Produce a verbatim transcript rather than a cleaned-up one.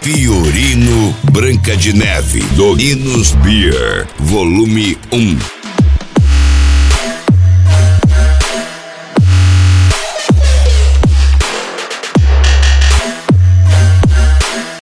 Fiorino Branca de Neve, Dorinos Beer, volume um.